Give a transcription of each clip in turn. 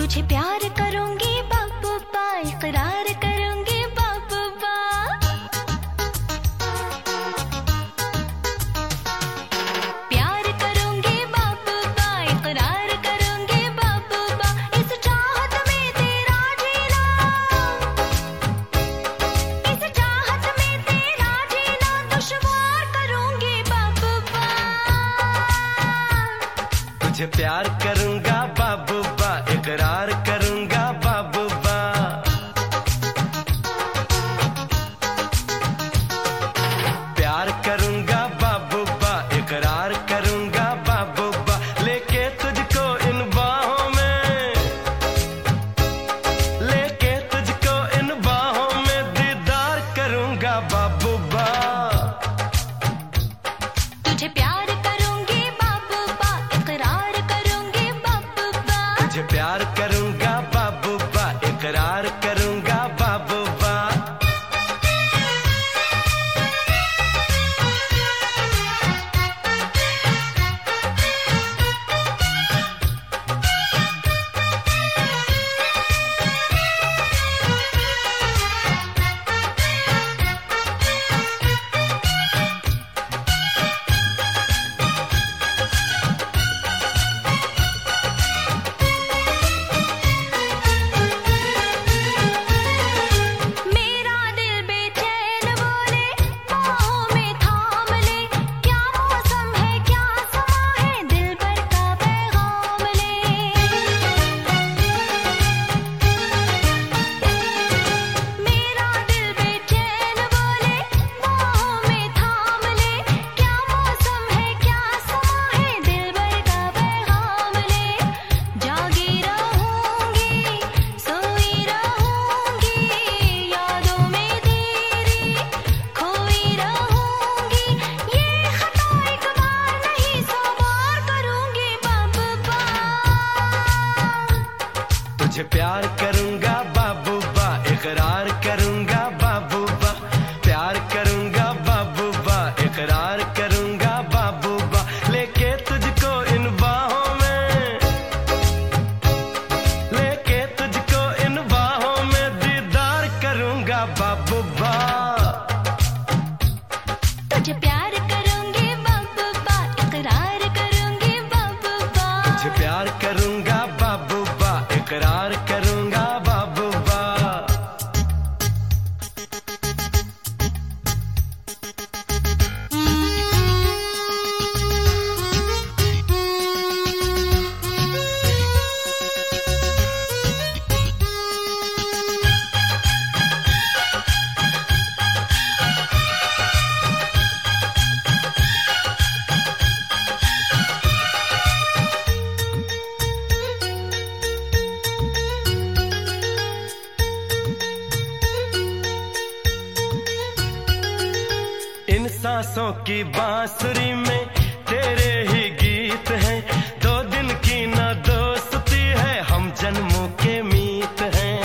तुझे प्यार करूंगी बाबूबा, इकरार करूंगी बाबूबा। प्यार करूंगी बाबूबा, इकरार करूंगी बाबूबा। इस चाहत में तेरा जीना, इस चाहत में तेरा जीना दुश्वार करूंगी बाबूबा। तुझे प्यार करूंगा बाबूबा, इकरार करूंगा बाबूबा। प्यार करूंगा बाबूबा, इकरार करूंगा बाबूबा। लेके तुझको इन बाहों में, लेके तुझको इन बाहों में दीदार करूंगा बाबूबा। तुझे प्यार करूंगी बाबूबा, इकरार करूंगी बाबूबा। तुझे प्यार करूंगा बाबूबा, इकरार करूंगा बाबूबा। मेरा दिल बेचैन बोले, बाहों में थाम ले। क्या मौसम है, क्या समा है, दिल भर का पैगाम ले। मेरा दिल बेचैन बोले, बाहों में थाम ले। क्या मौसम है, क्या समा है, दिल भर का पैगाम ले। जागी रहूंगी, सोई रहूंगी, यादों में तेरी खोई रहूंगी। ये खता एक बार नहीं, 100 बार करूंगी बाबूबा। तुझे प्यार करूंगा बाबूबा, इकरार करूंगा बाबूबा। प्यार करूंगा बाबूबा, इकरार करूंगा बाबूबा। लेके तुझको इन बाहों में, लेके तुझको इन बाहों में दीदार करूंगा बाबूबा। तुझे प्यार करूंगी बाबूबा, इकरार करूंगी बाबूबा। तुझे प्यार करूंगा बाबूबा, इकरार करूंगा बाबूबा। इन सांसों की बांसुरी में तेरे ही गीत हैं। 2 दिन की न दोस्ती है, हम जन्मों के मीत हैं।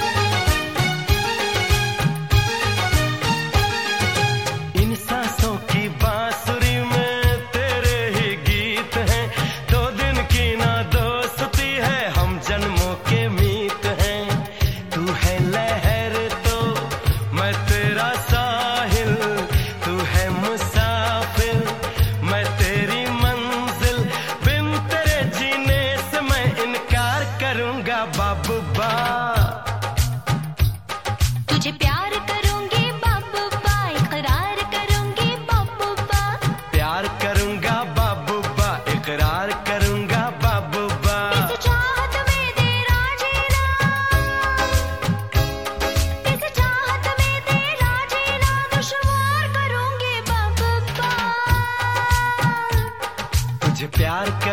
इन सांसों की बांसुरी में तेरे ही गीत हैं। 2 दिन की न दोस्ती है, हम जन्मों के मीत हैं। तू है लहर तो मैं तेरा साहिल, तू है मुसाफिर मैं तेरी मंजिल। बिन तेरे जीने से मैं इनकार करूंगा बाबूबा। तुझे प्यार करूंगी बाबूबा, इकरार करूंगी बाबूबा। प्यार करूंगा बाबूबा, इकरार करूंगा बाबूबा। इस चाहत में तेरा जीना, इस चाहत में तेरा जीना दुश्वार करूंगी बाबूबा। तुझे प्यार